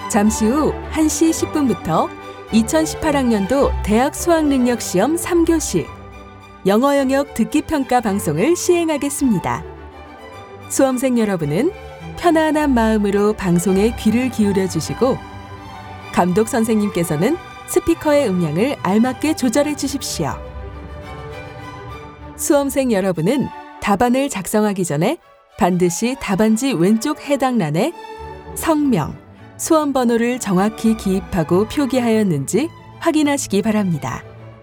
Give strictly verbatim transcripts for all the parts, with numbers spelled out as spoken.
잠시 후 한 시 십 분부터 이천십팔 학년도 대학 수학능력시험 삼 교시 영어 영역 듣기평가 방송을 시행하겠습니다. 수험생 여러분은 편안한 마음으로 방송에 귀를 기울여 주시고 감독 선생님께서는 스피커의 음량을 알맞게 조절해 주십시오. 수험생 여러분은 답안을 작성하기 전에 반드시 답안지 왼쪽 해당 란에 성명, 수험 번호를 정확히 기입하고 표기하였는지 확인하시기 바랍니다.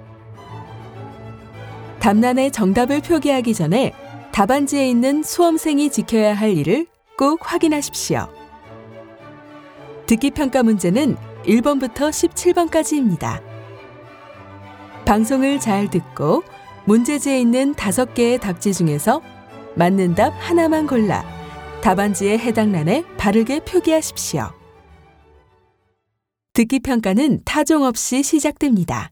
답란에 정답을 표기하기 전에 답안지에 있는 수험생이 지켜야 할 일을 꼭 확인하십시오. 듣기평가 문제는 일 번부터 십칠 번까지입니다. 방송을 잘 듣고 문제지에 있는 다섯 개의 답지 중에서 맞는 답 하나만 골라 답안지의 해당 란에 바르게 표기하십시오. 듣기평가는 타종 없이 시작됩니다.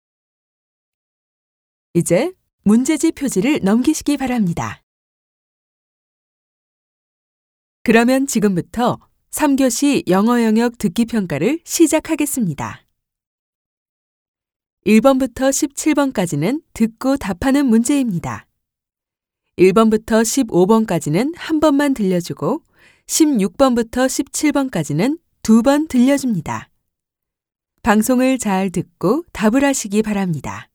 이제 문제지 표지를 넘기시기 바랍니다. 그러면 지금부터 삼 교시 영어 영역 듣기평가를 시작하겠습니다. 일 번부터 십칠 번까지는 듣고 답하는 문제입니다. 일 번부터 십오 번까지는 한 번만 들려주고 십육 번부터 십칠 번까지는 두 번 들려줍니다. 방송을 잘 듣고 답을 하시기 바랍니다.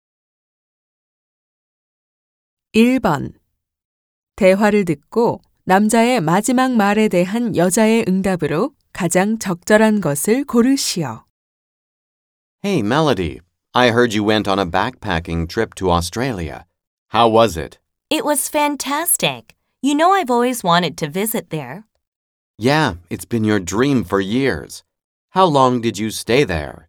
일 번. 대화를 듣고 남자의 마지막 말에 대한 여자의 응답으로 가장 적절한 것을 고르시오. Hey, Melody, I heard you went on a backpacking trip to Australia. How was it? It was fantastic. You know I've always wanted to visit there. Yeah, it's been your dream for years. How long did you stay there?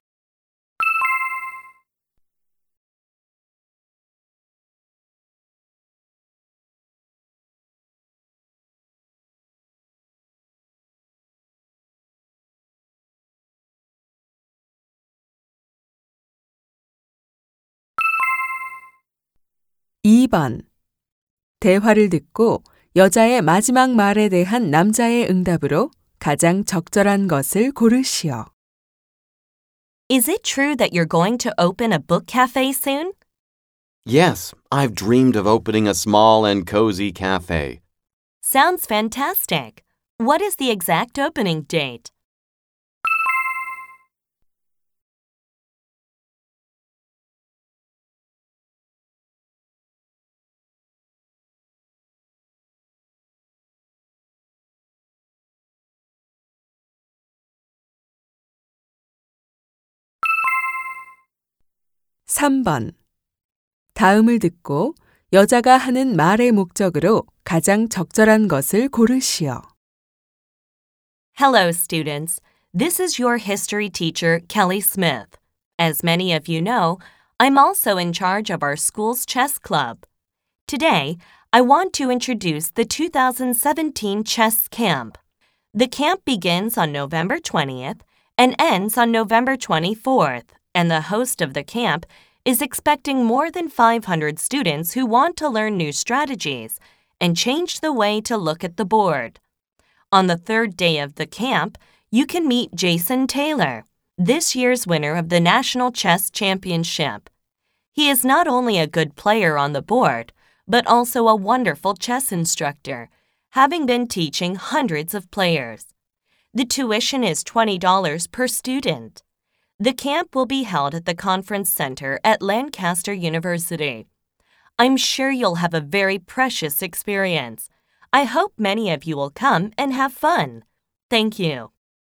이 번. 대화를 듣고 여자의 마지막 말에 대한 남자의 응답으로 가장 적절한 것을 고르시오. Is it true that you're going to open a book cafe soon? Yes, I've dreamed of opening a small and cozy cafe. Sounds fantastic. What is the exact opening date? 삼 번. 다음을 듣고 여자가 하는 말의 목적으로 가장 적절한 것을 고르시오. Hello, students. This is your history teacher, Kelly Smith. As many of you know, I'm also in charge of our school's chess club. Today, I want to introduce the two thousand seventeen chess camp. The camp begins on November twentieth and ends on November twenty-fourth, and the host of the camp is expecting more than five hundred students who want to learn new strategies and change the way to look at the board. On the third day of the camp, you can meet Jason Taylor, this year's winner of the National Chess Championship. He is not only a good player on the board, but also a wonderful chess instructor, having been teaching hundreds of players. The tuition is twenty dollars per student. The camp will be held at the Conference Center at Lancaster University. I'm sure you'll have a very precious experience. I hope many of you will come and have fun. Thank you.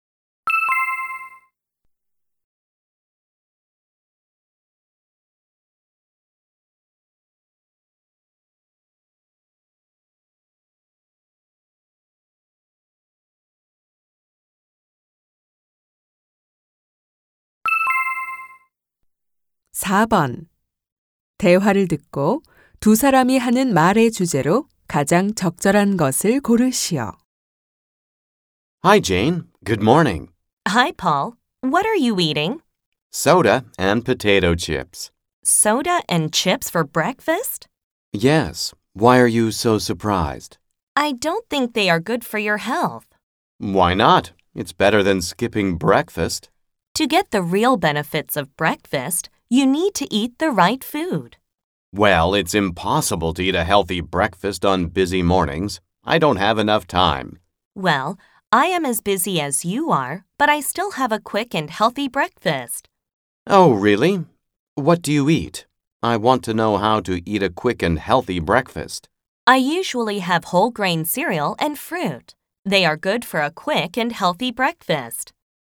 사 번. 대화를 듣고 두 사람이 하는 말의 주제로 가장 적절한 것을 고르시오. Hi, Jane. Good morning. Hi, Paul. What are you eating? Soda and potato chips. Soda and chips for breakfast? Yes. Why are you so surprised? I don't think they are good for your health. Why not? It's better than skipping breakfast. To get the real benefits of breakfast, you need to eat the right food. Well, it's impossible to eat a healthy breakfast on busy mornings. I don't have enough time. Well, I am as busy as you are, but I still have a quick and healthy breakfast. Oh, really? What do you eat? I want to know how to eat a quick and healthy breakfast. I usually have whole grain cereal and fruit. They are good for a quick and healthy breakfast.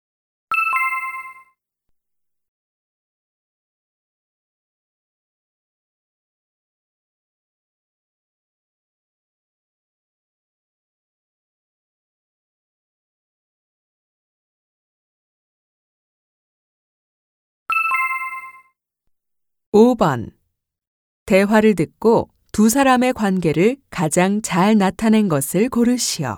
오 번. 대화를 듣고 두 사람의 관계를 가장 잘 나타낸 것을 고르시오.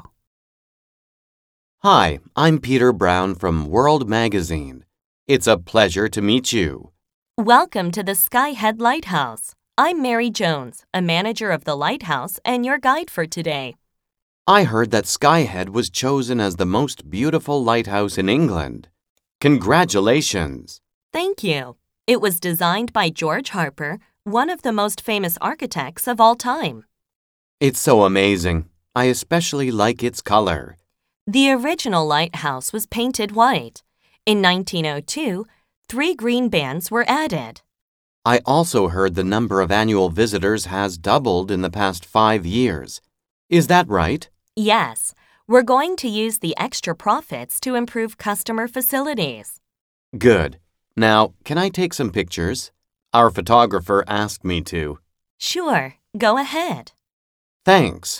Hi, I'm Peter Brown from World Magazine. It's a pleasure to meet you. Welcome to the Skyhead Lighthouse. I'm Mary Jones, a manager of the lighthouse and your guide for today. I heard that Skyhead was chosen as the most beautiful lighthouse in England. Congratulations! Thank you. It was designed by George Harper, one of the most famous architects of all time. It's so amazing. I especially like its color. The original lighthouse was painted white. In nineteen oh two, three green bands were added. I also heard the number of annual visitors has doubled in the past five years. Is that right? Yes, we're going to use the extra profits to improve customer facilities. Good. Now, can I take some pictures? Our photographer asked me to. Sure, go ahead. Thanks.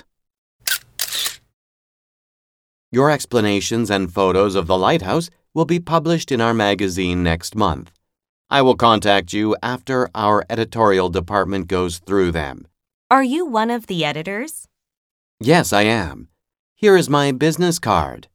Your explanations and photos of the lighthouse will be published in our magazine next month. I will contact you after our editorial department goes through them. Are you one of the editors? Yes, I am. Here is my business card.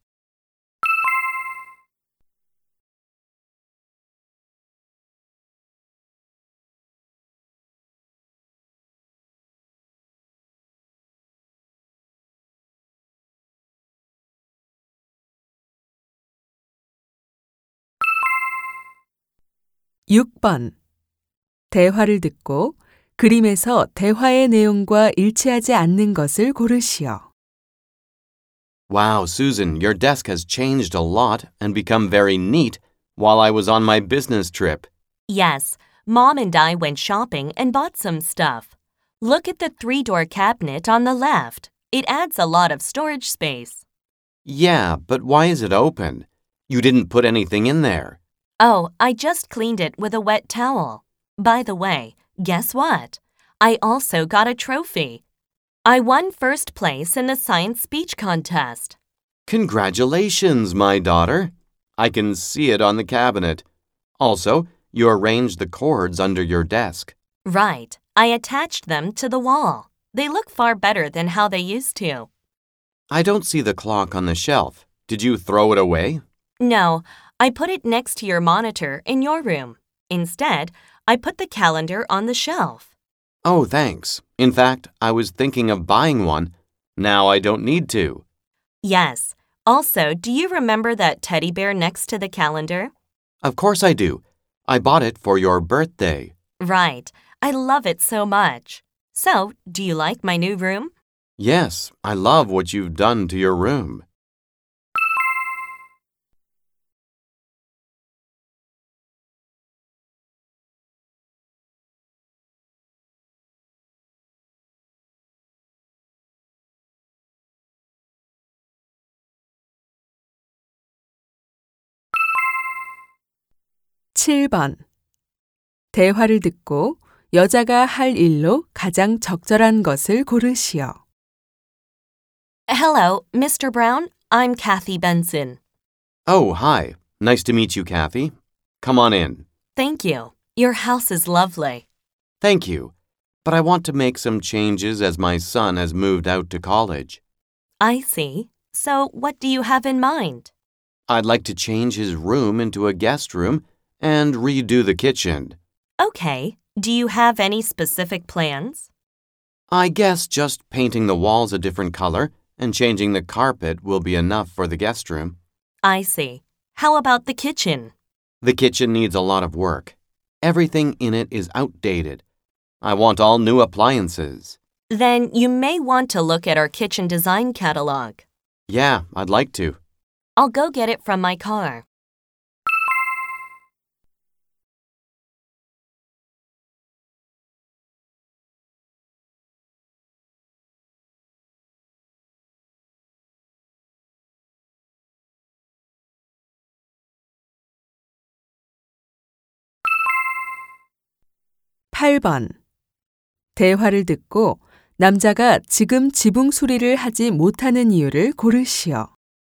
육 번. 대화를 듣고 그림에서 대화의 내용과 일치하지 않는 것을 고르시오. Wow, Susan, your desk has changed a lot and become very neat while I was on my business trip. Yes, Mom and I went shopping and bought some stuff. Look at the three-door cabinet on the left. It adds a lot of storage space. Yeah, but why is it open? You didn't put anything in there. Oh, I just cleaned it with a wet towel. By the way, guess what? I also got a trophy. I won first place in the science speech contest. Congratulations, my daughter. I can see it on the cabinet. Also, you arranged the cords under your desk. Right. I attached them to the wall. They look far better than how they used to. I don't see the clock on the shelf. Did you throw it away? No, I put it next to your monitor in your room. Instead, I put the calendar on the shelf. Oh, thanks. In fact, I was thinking of buying one. Now I don't need to. Yes. Also, do you remember that teddy bear next to the calendar? Of course I do. I bought it for your birthday. Right. I love it so much. So, do you like my new room? Yes, I love what you've done to your room. 칠 번. 대화를 듣고 여자가 할 일로 가장 적절한 것을 고르시오. Hello, Mister Brown. I'm Kathy Benson. Oh, hi. Nice to meet you, Kathy. Come on in. Thank you. Your house is lovely. Thank you. But I want to make some changes as my son has moved out to college. I see. So, what do you have in mind? I'd like to change his room into a guest room and redo the kitchen. Okay. Do you have any specific plans? I guess just painting the walls a different color and changing the carpet will be enough for the guest room. I see. How about the kitchen? The kitchen needs a lot of work. Everything in it is outdated. I want all new appliances. Then you may want to look at our kitchen design catalog. Yeah, I'd like to. I'll go get it from my car. 팔 번. 대화를 듣고 남자가 지금 지붕 수리를 하지 못하는 이유를 고르시오.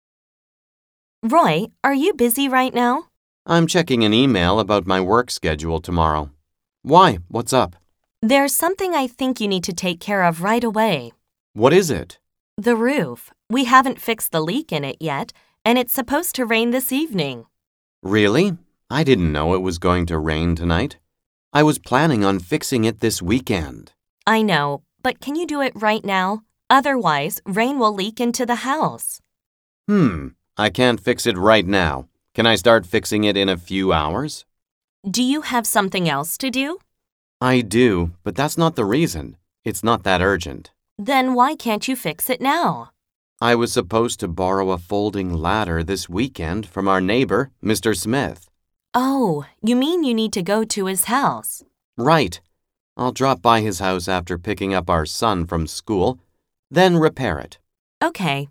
Roy, are you busy right now? I'm checking an email about my work schedule tomorrow. Why? What's up? There's something I think you need to take care of right away. What is it? The roof. We haven't fixed the leak in it yet, and it's supposed to rain this evening. Really? I didn't know it was going to rain tonight. I was planning on fixing it this weekend. I know, but can you do it right now? Otherwise, rain will leak into the house. Hmm, I can't fix it right now. Can I start fixing it in a few hours? Do you have something else to do? I do, but that's not the reason. It's not that urgent. Then why can't you fix it now? I was supposed to borrow a folding ladder this weekend from our neighbor, Mister Smith. Oh, you mean you need to go to his house? Right. I'll drop by his house after picking up our son from school, then repair it. Okay.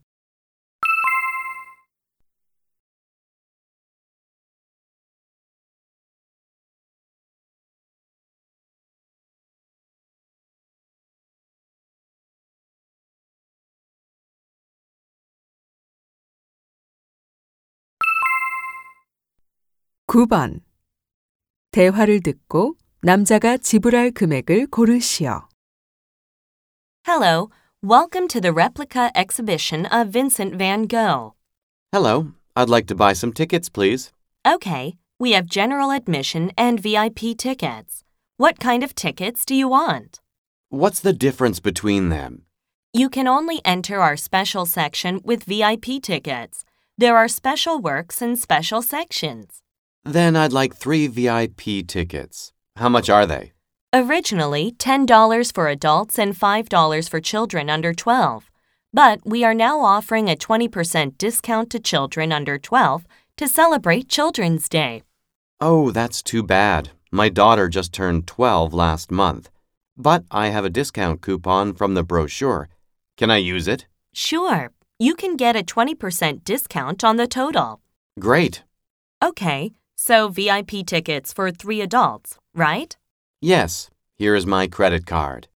구 번. 대화를 듣고 남자가 지불할 금액을 고르시오. Hello, welcome to the replica exhibition of Vincent van Gogh. Hello, I'd like to buy some tickets, please. Okay, we have general admission and V I P tickets. What kind of tickets do you want? What's the difference between them? You can only enter our special section with V I P tickets. There are special works in special sections. Then I'd like three V I P tickets. How much are they? Originally, ten dollars for adults and five dollars for children under twelve. But we are now offering a twenty percent discount to children under twelve to celebrate Children's Day. Oh, that's too bad. My daughter just turned twelve last month. But I have a discount coupon from the brochure. Can I use it? Sure, you can get a twenty percent discount on the total. Great. Okay, so V I P tickets for three adults, right? Yes, here is my credit card.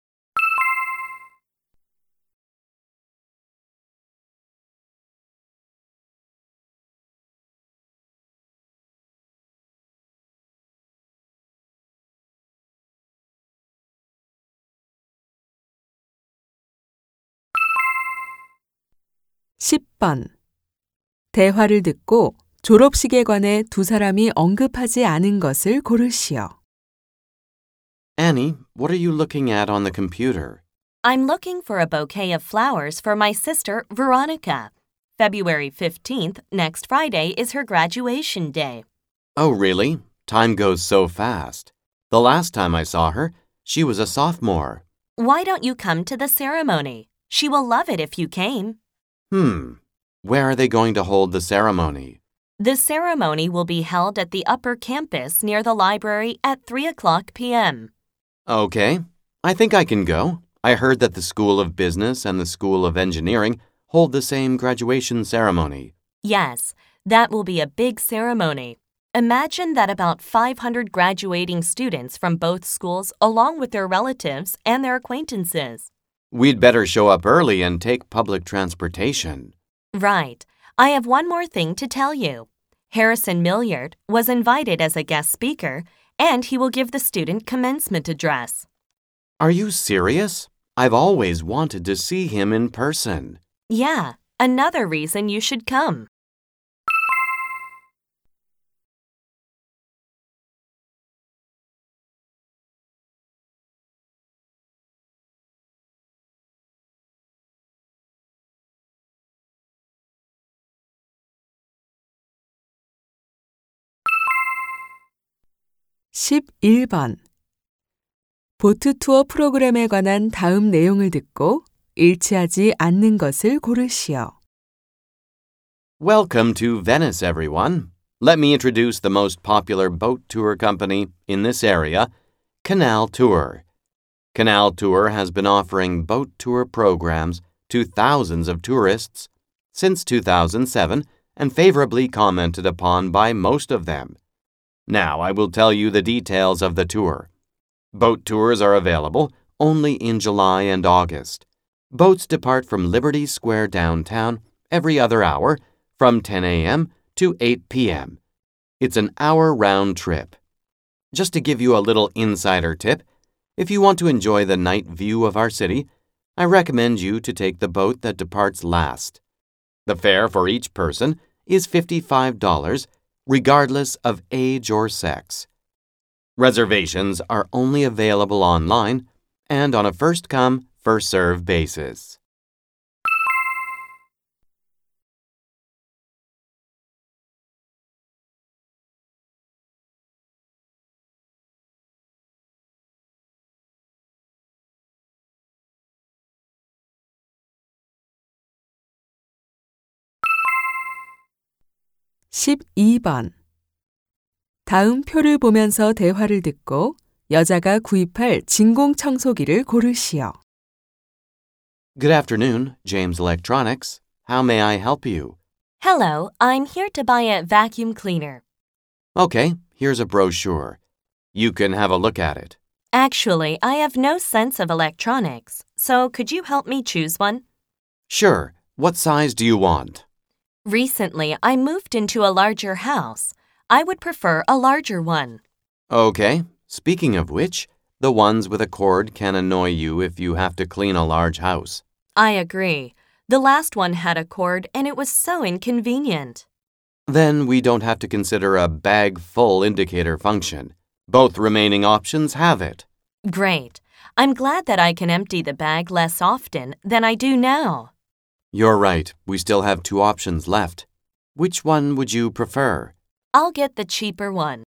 십 번. 대화를 듣고 졸업식에 관해 두 사람이 언급하지 않은 것을 고르시오. Annie, what are you looking at on the computer? I'm looking for a bouquet of flowers for my sister, Veronica. February fifteenth, next Friday, is her graduation day. Oh, really? Time goes so fast. The last time I saw her, she was a sophomore. Why don't you come to the ceremony? She will love it if you came. Hmm. Where are they going to hold the ceremony? The ceremony will be held at the upper campus near the library at three o'clock p.m. Okay. I think I can go. I heard that the School of Business and the School of Engineering hold the same graduation ceremony. Yes, that will be a big ceremony. Imagine that about five hundred graduating students from both schools along with their relatives and their acquaintances. We'd better show up early and take public transportation. Right. I have one more thing to tell you. Harrison Milliard was invited as a guest speaker, and he will give the student commencement address. Are you serious? I've always wanted to see him in person. Yeah, another reason you should come. 십일 번. 보트 투어 프로그램에 관한 다음 내용을 듣고 일치하지 않는 것을 고르시오. Welcome to Venice, everyone. Let me introduce the most popular boat tour company in this area, Canal Tour. Canal Tour has been offering boat tour programs to thousands of tourists since two thousand seven and favorably commented upon by most of them. Now I will tell you the details of the tour. Boat tours are available only in July and August. Boats depart from Liberty Square downtown every other hour from ten a.m. to eight p.m. It's an hour round trip. Just to give you a little insider tip, if you want to enjoy the night view of our city, I recommend you to take the boat that departs last. The fare for each person is fifty-five dollars, regardless of age or sex. Reservations are only available online and on a first-come, first-served basis. 십이 번. 다음 표를 보면서 대화를 듣고 여자가 구입할 진공 청소기를 고르시오. Good afternoon, James Electronics. How may I help you? Hello, I'm here to buy a vacuum cleaner. Okay, here's a brochure. You can have a look at it. Actually, I have no sense of electronics, so could you help me choose one? Sure. What size do you want? Recently, I moved into a larger house. I would prefer a larger one. Okay. Speaking of which, the ones with a cord can annoy you if you have to clean a large house. I agree. The last one had a cord and it was so inconvenient. Then we don't have to consider a bag-full indicator function. Both remaining options have it. Great. I'm glad that I can empty the bag less often than I do now. You're right. We still have two options left. Which one would you prefer? I'll get the cheaper one.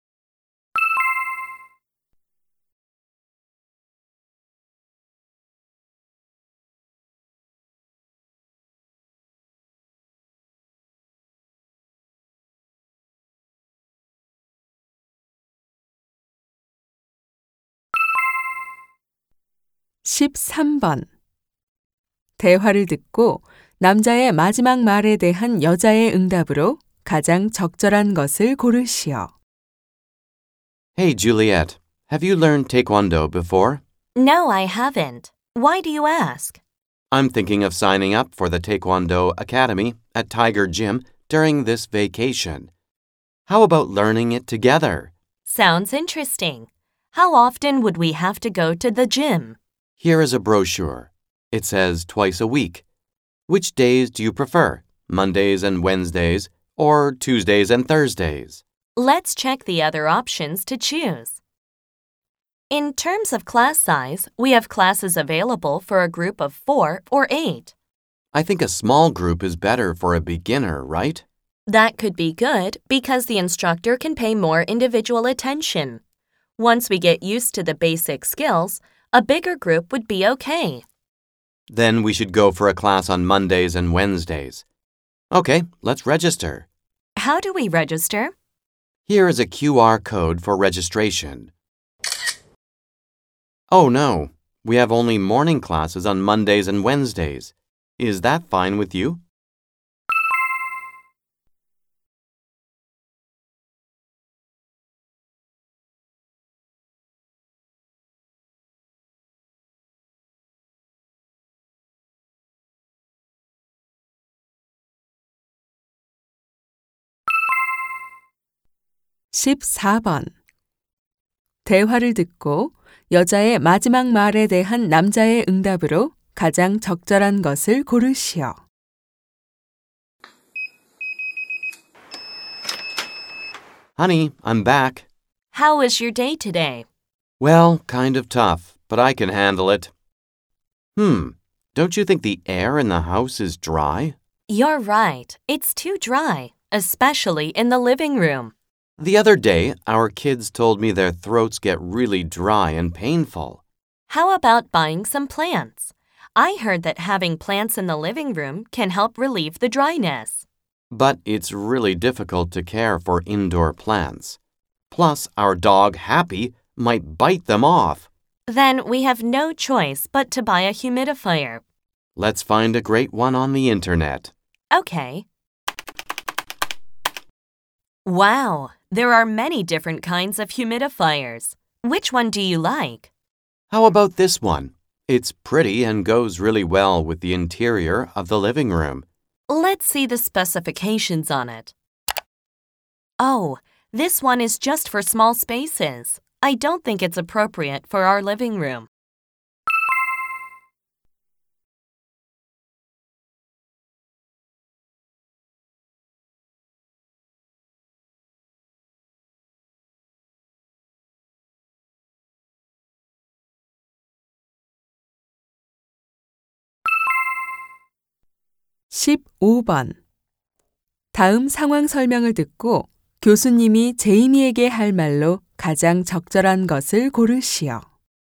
십삼 번. 대화를 듣고 남자의 마지막 말에 대한 여자의 응답으로 가장 적절한 것을 고르시오. Hey, Juliet. Have you learned Taekwondo before? No, I haven't. Why do you ask? I'm thinking of signing up for the Taekwondo Academy at Tiger Gym during this vacation. How about learning it together? Sounds interesting. How often would we have to go to the gym? Here is a brochure. It says twice a week. Which days do you prefer? Mondays and Wednesdays or Tuesdays and Thursdays? Let's check the other options to choose. In terms of class size, we have classes available for a group of four or eight. I think a small group is better for a beginner, right? That could be good because the instructor can pay more individual attention. Once we get used to the basic skills, a bigger group would be okay. Then we should go for a class on Mondays and Wednesdays. Okay, let's register. How do we register? Here is a Q R code for registration. Oh no, we have only morning classes on Mondays and Wednesdays. Is that fine with you? 십사 번. 대화를 듣고 여자의 마지막 말에 대한 남자의 응답으로 가장 적절한 것을 고르시오. Honey, I'm back. How was your day today? Well, kind of tough, but I can handle it. Hmm, don't you think the air in the house is dry? You're right. It's too dry, especially in the living room. The other day, our kids told me their throats get really dry and painful. How about buying some plants? I heard that having plants in the living room can help relieve the dryness. But it's really difficult to care for indoor plants. Plus, our dog Happy might bite them off. Then we have no choice but to buy a humidifier. Let's find a great one on the internet. Okay. Wow, there are many different kinds of humidifiers. Which one do you like? How about this one? It's pretty and goes really well with the interior of the living room. Let's see the specifications on it. Oh, this one is just for small spaces. I don't think it's appropriate for our living room. 십오 번. 다음 상황 설명을 듣고 교수님이 제이미에게 할 말로 가장 적절한 것을 고르시오.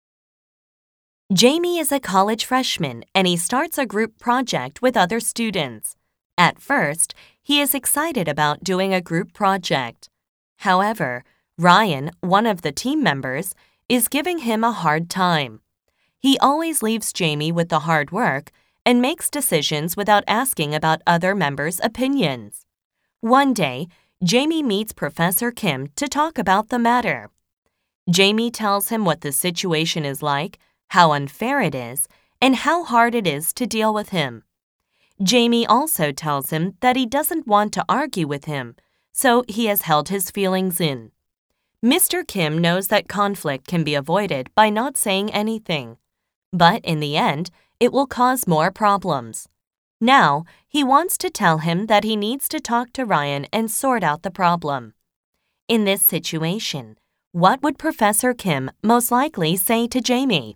Jamie is a college freshman and he starts a group project with other students. At first, he is excited about doing a group project. However, Ryan, one of the team members, is giving him a hard time. He always leaves Jamie with the hard work and makes decisions without asking about other members' opinions. One day, Jamie meets Professor Kim to talk about the matter. Jamie tells him what the situation is like, how unfair it is, and how hard it is to deal with him. Jamie also tells him that he doesn't want to argue with him, so he has held his feelings in. Mister Kim knows that conflict can be avoided by not saying anything. But in the end, it will cause more problems. Now, he wants to tell him that he needs to talk to Ryan and sort out the problem. In this situation, what would Professor Kim most likely say to Jamie?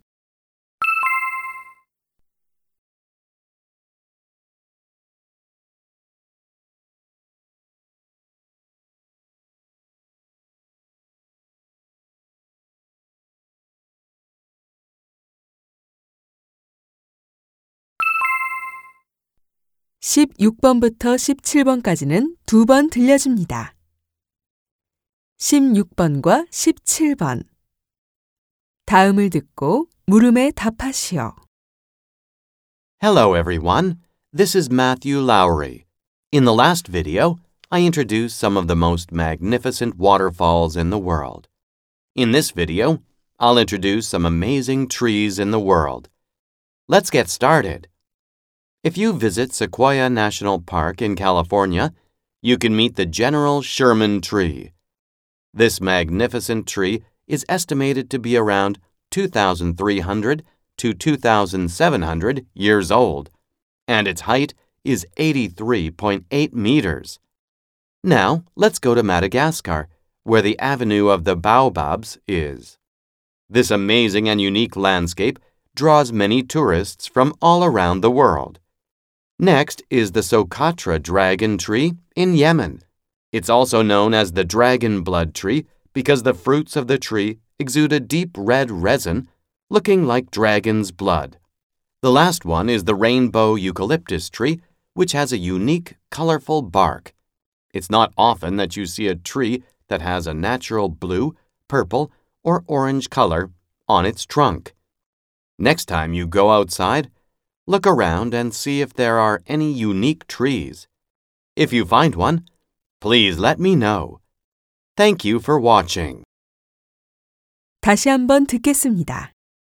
십육 번부터 십칠 번까지는 두 번 들려줍니다. 십육 번과 십칠 번. 다음을 듣고 물음에 답하시오. Hello, everyone. This is Matthew Lowry. In the last video, I introduced some of the most magnificent waterfalls in the world. In this video, I'll introduce some amazing trees in the world. Let's get started. If you visit Sequoia National Park in California, you can meet the General Sherman tree. This magnificent tree is estimated to be around two thousand three hundred to two thousand seven hundred years old, and its height is eighty-three point eight meters. Now, let's go to Madagascar, where the Avenue of the Baobabs is. This amazing and unique landscape draws many tourists from all around the world. Next is the Socotra dragon tree in Yemen. It's also known as the dragon blood tree because the fruits of the tree exude a deep red resin looking like dragon's blood. The last one is the rainbow eucalyptus tree, which has a unique, colorful bark. It's not often that you see a tree that has a natural blue, purple, or orange color on its trunk. Next time you go outside, look around and see if there are any unique trees. If you find one, please let me know. Thank you for watching. 다시 한번 듣겠습니다.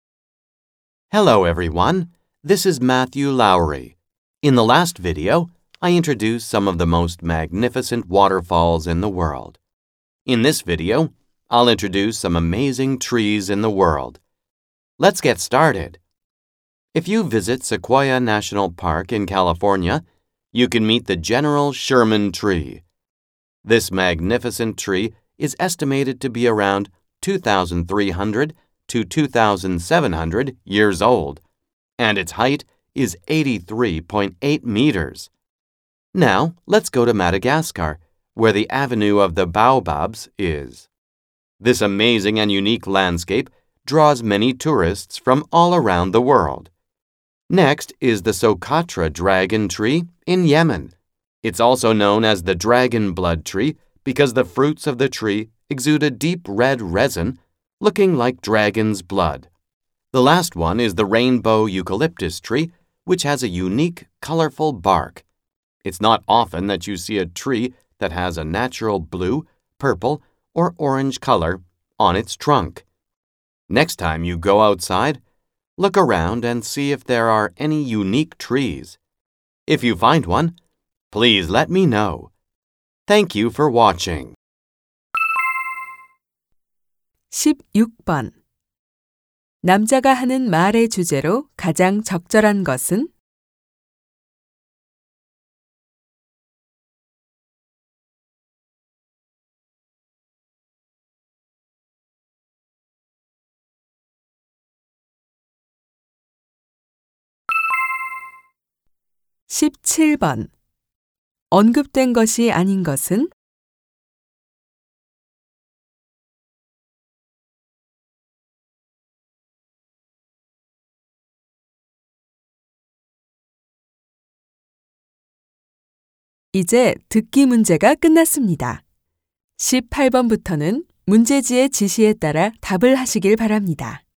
Hello, everyone. This is Matthew Lowry. In the last video, I introduced some of the most magnificent waterfalls in the world. In this video, I'll introduce some amazing trees in the world. Let's get started. If you visit Sequoia National Park in California, you can meet the General Sherman tree. This magnificent tree is estimated to be around two thousand three hundred to two thousand seven hundred years old, and its height is eighty-three point eight meters. Now, let's go to Madagascar, where the Avenue of the Baobabs is. This amazing and unique landscape draws many tourists from all around the world. Next is the Socotra dragon tree in Yemen. It's also known as the dragon blood tree because the fruits of the tree exude a deep red resin looking like dragon's blood. The last one is the rainbow eucalyptus tree, which has a unique, colorful bark. It's not often that you see a tree that has a natural blue, purple, or orange color on its trunk. Next time you go outside, look around and see if there are any unique trees. If you find one, please let me know. Thank you for watching. 십육 번. 남자가 하는 말의 주제로 가장 적절한 것은? 십칠 번. 언급된 것이 아닌 것은? 이제 듣기 문제가 끝났습니다. 십팔 번부터는 문제지의 지시에 따라 답을 하시길 바랍니다.